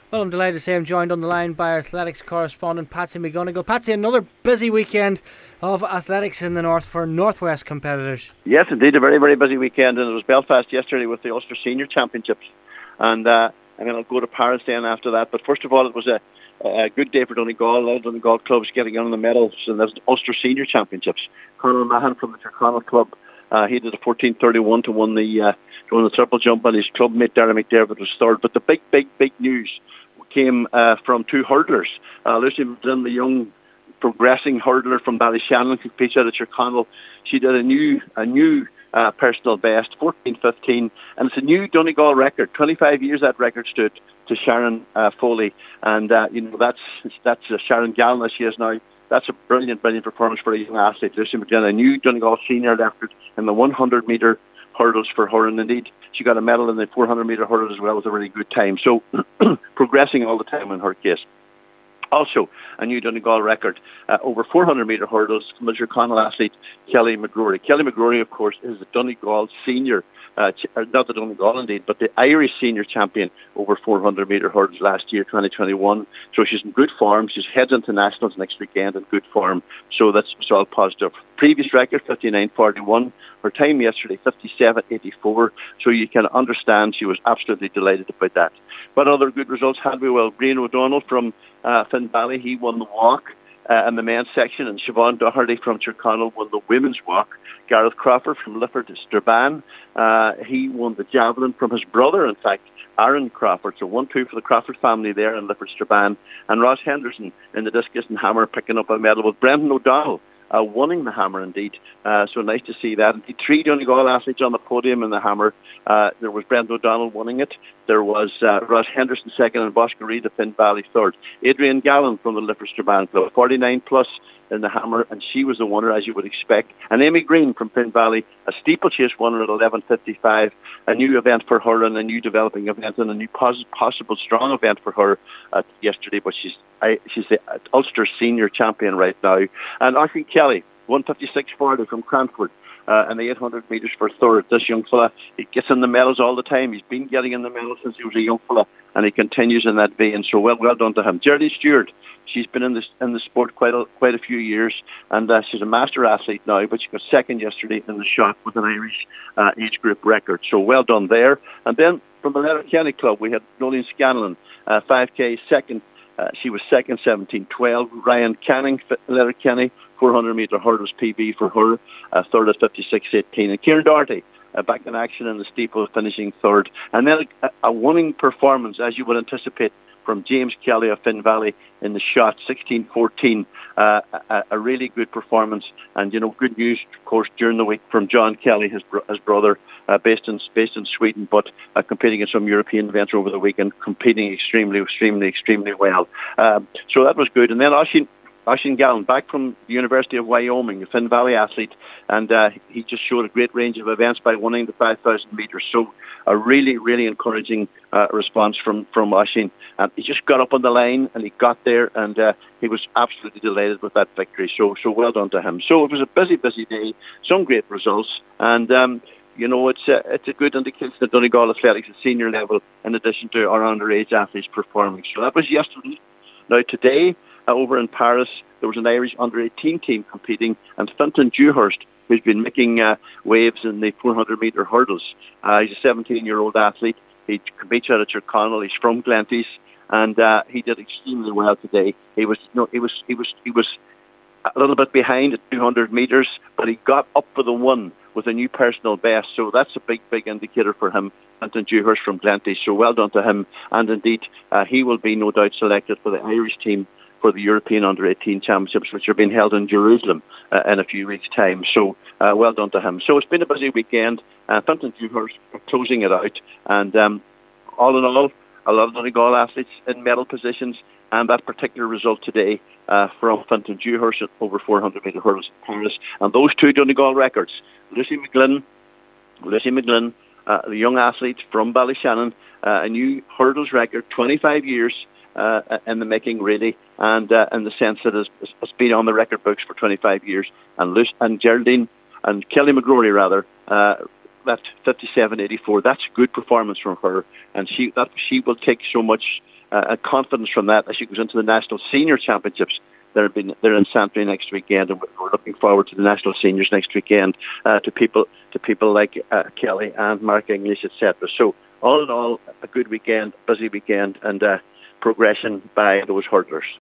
Well, I'm delighted to say I'm joined on the line by our athletics correspondent Patsy McGonigal. Patsy, another busy weekend of athletics in the north for Northwest competitors. Yes, indeed, a very, very busy weekend, and it was Belfast yesterday with the Ulster Senior Championships, and then I'll go to Paris then after that. But first of all, it was a good day for Donegal. A lot of Donegal clubs getting on the medals in the Ulster Senior Championships. Conor Mahan from the Tyrconnell club, he did a 14:31 to win the triple jump, and his club mate Darren McDermott was third. But the big news came from two hurdlers. Lucy McGlynn, the young progressing hurdler from Ballyshannon, who competes out at Tyrconnell. She did a new personal best, 14:15, and it's a new Donegal record. 25 years that record stood to Sharon Foley, and that's Sharon Gallen as she is now. That's a brilliant performance for a young athlete. Lucy McGlynn, a new Donegal senior record in the 100-metre hurdles for her, and indeed she got a medal in the 400-metre hurdles as well with a really good time. So progressing all the time in her case. Also, a new Donegal record over 400-metre hurdles from the Tyrconnell athlete Kelly McGrory. Kelly McGrory, of course, is the Donegal senior, not the Donegal indeed, but the Irish senior champion over 400-metre hurdles last year, 2021. So she's in good form. She's heads into nationals next weekend in good form. So that's all positive. Previous record, 59:41. Her time yesterday, 57:84. So you can understand she was absolutely delighted about that. But other good results had we. Well, Brian O'Donnell from Finn Valley, he won the walk in the men's section, and Siobhan Doherty from Tyrconnell won the women's walk. Gareth Crawford from Lifford Strabane, he won the javelin from his brother, in fact, Aaron Crawford. So 1-2 for the Crawford family there in Lifford Strabane. And Ross Henderson in the discus and hammer picking up a medal with Brendan O'Donnell winning the hammer indeed. So nice to see that. Indeed, three Donegal athletes on the podium in the hammer. There was Brendan O'Donnell winning it. There was Ross Henderson second and Bosco Reid the Finn Valley third. Adrian Gallen from the Lifford Strabane club, 49 plus in the hammer, and she was the winner as you would expect. And Amy Green from Finn Valley, a steeplechase winner at 11:55, a new event for her and a new developing event and a new possible strong event for her yesterday. But she's the Ulster senior champion right now. And Oisin Kelly, 1:56.40 from Cranford. And the 800 metres for third. This young fella, he gets in the medals all the time. He's been getting in the medals since he was a young fella, and he continues in that vein. So well done to him. Geraldine Stewart, she's been in the sport quite a few years, and she's a master athlete now. But she got second yesterday in the shot with an Irish age group record. So well done there. And then from the Letterkenny club, we had Nolene Scanlon, 5K second. She was second, 17:12. Ryan Canning, Letterkenny, 400-metre hurdles PB for her, third at 56:18. And Kieran Doherty, back in action in the steeple, finishing third. And then a winning performance, as you would anticipate, from James Kelly of Finn Valley in the shot, 16:14. A really good performance, and good news, of course, during the week from John Kelly, his brother, based in Sweden, but competing in some European events over the weekend, competing extremely well. So that was good. And then Oisin Gallen, back from the University of Wyoming, a Finn Valley athlete, and he just showed a great range of events by winning the 5,000 metres. So a really encouraging response from Oisin. He just got up on the line and he got there, and he was absolutely delighted with that victory. So well done to him. So it was a busy day, some great results, and it's a good indication that Donegal athletics at senior level, in addition to our underage athletes performing. So that was yesterday. Now today, over in Paris, there was an Irish under-18 team competing, and Fintan Dewhurst, who's been making waves in the 400-metre hurdles. He's a 17-year-old athlete. He competes out at Tyrconnell. He's from Glenties, and he did extremely well today. He was a little bit behind at 200 metres, but he got up for the one with a new personal best. So that's a big indicator for him, Fintan Dewhurst from Glenties. So well done to him, and indeed he will be no doubt selected for the Irish team for the European Under-18 Championships, which are being held in Jerusalem in a few weeks' time. So well done to him. So it's been a busy weekend. Fintan Dewhurst closing it out. And all in all, a lot of Donegal athletes in medal positions. And that particular result today from Fintan Dewhurst at over 400-metre hurdles in Paris. And those two Donegal records, Lucy McGlynn, the young athlete from Ballyshannon, a new hurdles record, 25 years in the making, really, and in the sense that it's been on the record books for 25 years. And Geraldine and Kelly McGrory, rather, that 57.84. That's a good performance from her, and she will take so much confidence from that as she goes into the National Senior Championships. They're in Santry next weekend, and we're looking forward to the National Seniors next weekend. To people like Kelly and Mark English, etc. So all in all, a good weekend, busy weekend, and progression by those hurdlers.